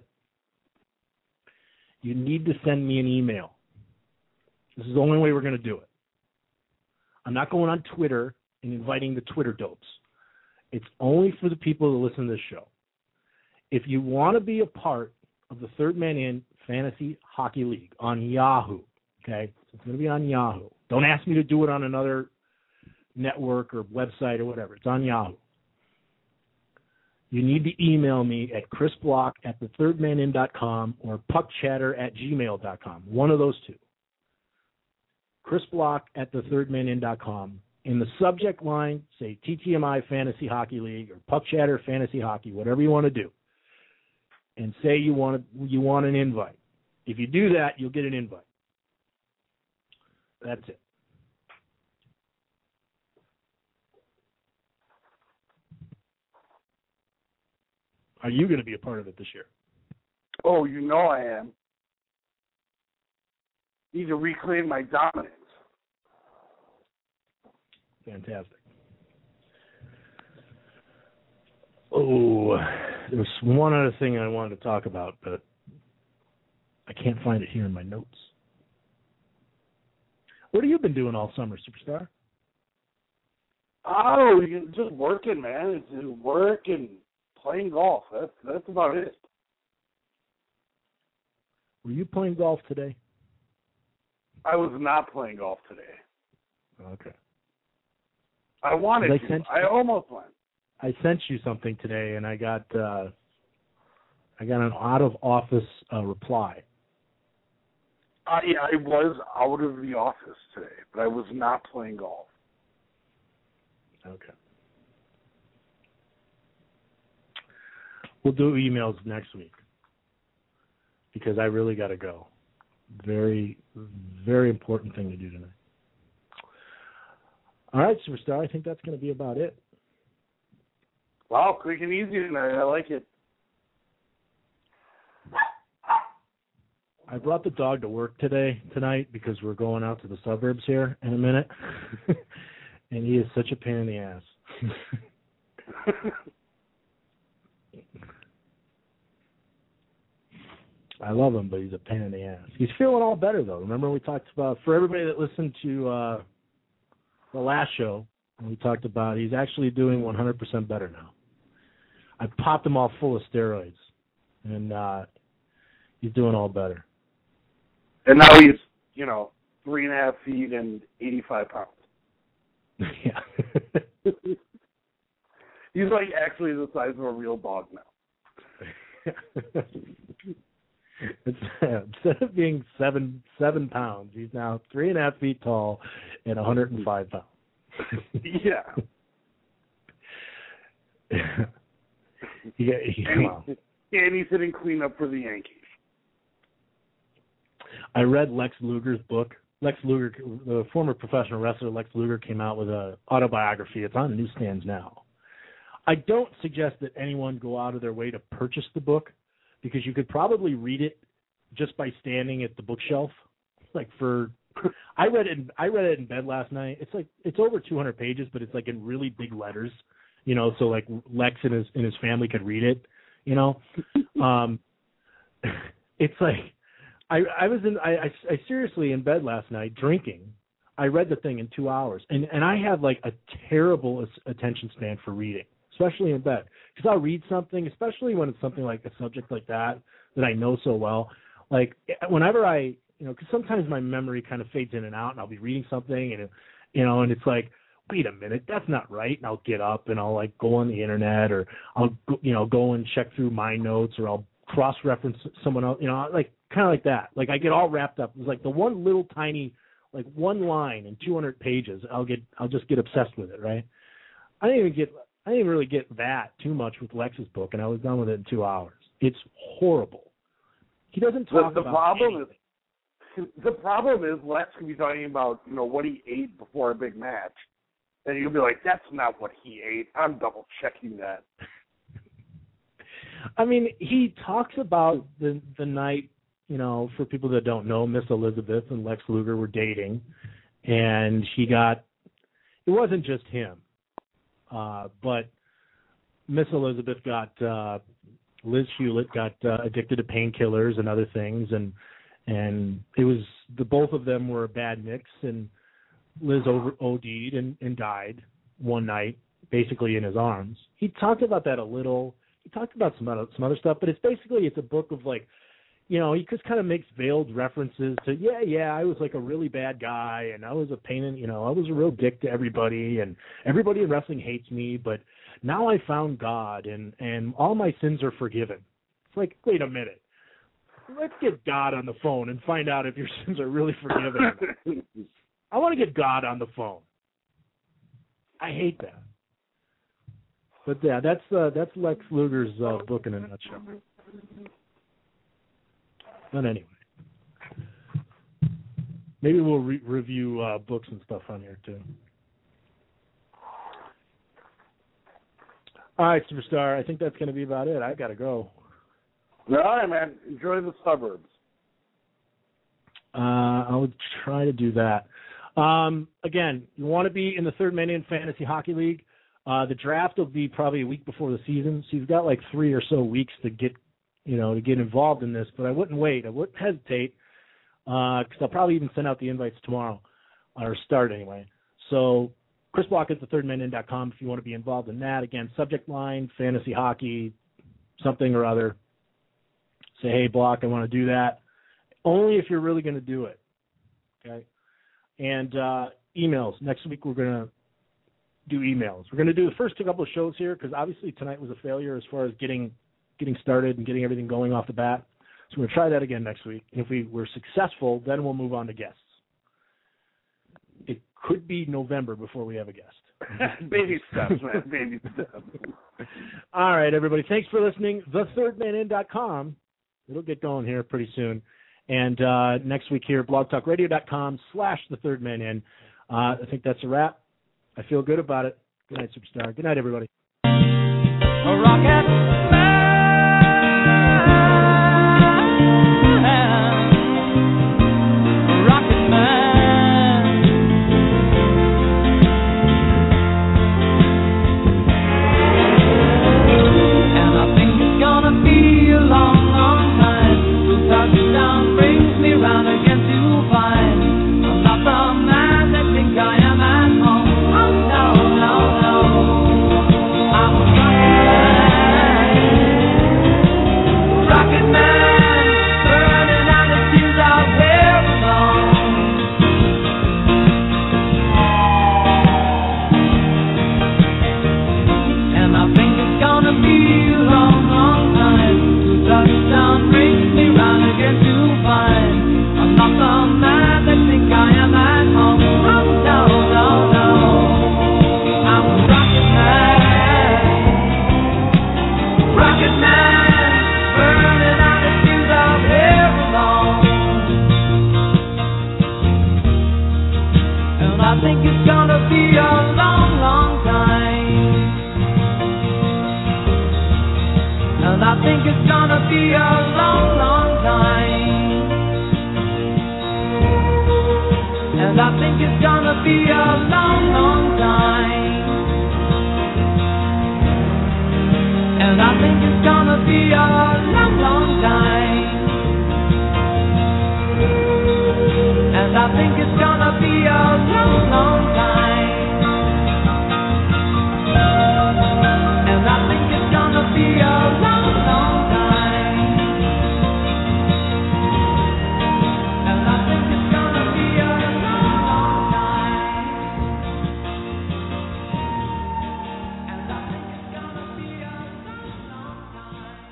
you need to send me an email. This is the only way we're going to do it. I'm not going on Twitter and inviting the Twitter dopes. It's only for the people that listen to this show. If you want to be a part of the Third Man In Fantasy Hockey League on Yahoo, okay? So it's going to be on Yahoo. Don't ask me to do it on another network or website or whatever. It's on Yahoo. You need to email me at chrisblock at the third man in dot com or puckchatter at gmail dot com. One of those two. chrisblock at the third man in dot com. In the subject line, say T T M I Fantasy Hockey League or puckchatter Fantasy Hockey, whatever you want to do. And say you want you want an invite. If you do that, you'll get an invite. That's it. Are you going to be a part of it this year? Oh, you know I am. Need to reclaim my dominance. Fantastic. Oh, there was one other thing I wanted to talk about, but I can't find it here in my notes. What have you been doing all summer, Superstar? Oh, just working, man. It's just work and playing golf. That's that's about it. Were you playing golf today? I was not playing golf today. Okay. I wanted I to. sent, I almost went. I sent you something today, and I got uh, I got an out of office uh, reply. I I was out of the office today, but I was not playing golf. Okay. We'll do emails next week because I really got to go. Very, very important thing to do tonight. All right, Superstar, I think that's going to be about it. Wow, quick and easy tonight. I like it. I brought the dog to work today, tonight, because we're going out to the suburbs here in a minute. And he is such a pain in the ass. I love him, but he's a pain in the ass. He's feeling all better, though. Remember we talked about, for everybody that listened to uh, the last show, we talked about he's actually doing one hundred percent better now. I popped him all full of steroids, and uh, he's doing all better. And now he's, you know, three and a half feet and eighty-five pounds. Yeah. He's like actually the size of a real dog now. Instead of being seven seven pounds, he's now three and a half feet tall and one hundred five pounds. Yeah. he, he, and, wow. he, and he's hitting cleanup for the Yankees. I read Lex Luger's book. Lex Luger, the former professional wrestler Lex Luger, came out with an autobiography. It's on newsstands now. I don't suggest that anyone go out of their way to purchase the book because you could probably read it just by standing at the bookshelf. Like for, I read it. In, I read it in bed last night. It's like it's over two hundred pages, but it's like in really big letters, you know. So like Lex and his and his family could read it, you know. um, it's like. I, I was in. I, I, I seriously in bed last night drinking. I read the thing in two hours, and and I have like a terrible attention span for reading, especially in bed. Because I'll read something, especially when it's something like a subject like that that I know so well. Like whenever I, you know, because sometimes my memory kind of fades in and out, and I'll be reading something, and you know, and it's like, wait a minute, that's not right, and I'll get up and I'll like go on the internet, or I'll you know go and check through my notes, or I'll cross-reference someone else, you know, like kind of like that. Like I get all wrapped up. It's like the one little tiny, like one line in two hundred pages. I'll get, I'll just get obsessed with it, right? I didn't even get, I didn't even really get that too much with Lex's book, and I was done with it in two hours. It's horrible. He doesn't talk the, the about problem anything. is the problem is Lex can be talking about you know what he ate before a big match, and you'll be like, that's not what he ate. I'm double checking that. I mean, he talks about the the night, you know, for people that don't know, Miss Elizabeth and Lex Luger were dating, and he got, it wasn't just him, uh, but Miss Elizabeth got, uh, Liz Hewlett got uh, addicted to painkillers and other things, and and it was, the both of them were a bad mix, and Liz over O D'd and, and died one night, basically in his arms. He talked about that a little. He talked about some other, some other stuff, but it's basically, it's a book of like, you know, he just kind of makes veiled references to, yeah, yeah, I was like a really bad guy, and I was a pain in, you know, I was a real dick to everybody, and everybody in wrestling hates me, but now I found God, and, and all my sins are forgiven. It's like, wait a minute. Let's get God on the phone and find out if your sins are really forgiven. I want to get God on the phone. I hate that. But yeah, that's uh, that's Lex Luger's uh, book in a nutshell. But anyway, maybe we'll re- review uh, books and stuff on here too. All right, Superstar. I think that's going to be about it. I got to go. All right, man. Enjoy the suburbs. Uh, I would try to do that. Um, again, you want to be in the Third Man In Fantasy Hockey League. Uh, the draft will be probably a week before the season, so you've got like three or so weeks to get, you know, to get involved in this. But I wouldn't wait. I wouldn't hesitate because uh, I'll probably even send out the invites tomorrow, or start anyway. So Chris Block at the third man in dot com if you want to be involved in that. Again, subject line, fantasy hockey, something or other. Say, hey, Block, I want to do that. Only if you're really going to do it. Okay? And uh, emails. Next week we're going to do emails. We're going to do the first couple of shows here because obviously tonight was a failure as far as getting getting started and getting everything going off the bat. So we're going to try that again next week. And if we were successful, then we'll move on to guests. It could be November before we have a guest. Baby steps, man. Baby steps. All right, everybody. Thanks for listening. the third man in dot com. It'll get going here pretty soon. And uh, next week here, blogtalkradio.com slash the third man in. Uh, I think that's a wrap. I feel good about it. Good night, Superstar. Good night, everybody. A rocket man, a rocket man, and I think it's gonna be a long, long time till touchdown brings me round again to find I'm not the man that think I am at home. Oh, no, no, no. I'm a rocket man. it's gonna be a long, long time. And I think it's gonna be a long, long time. And I think it's gonna be a long, long time. And I think it's gonna be a long, long time. And I think it's gonna be a long, long time. And I think it's gonna be a long, long time. And I think it's gonna be a long, long time.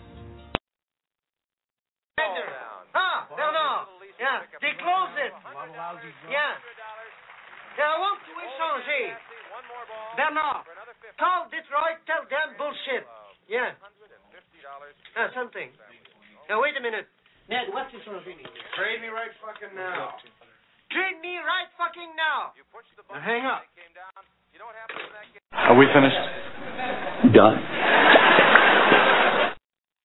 Ah, no, no. Yeah, they closed it. Yeah. Yeah, I want to échanger. Bernard, call Detroit, tell them bullshit. Yeah. Ah, something. Now, wait a minute. Ned, what's this one meaning? Trade me right fucking now. Trade me right fucking now. Now hang up. Are we finished? Done.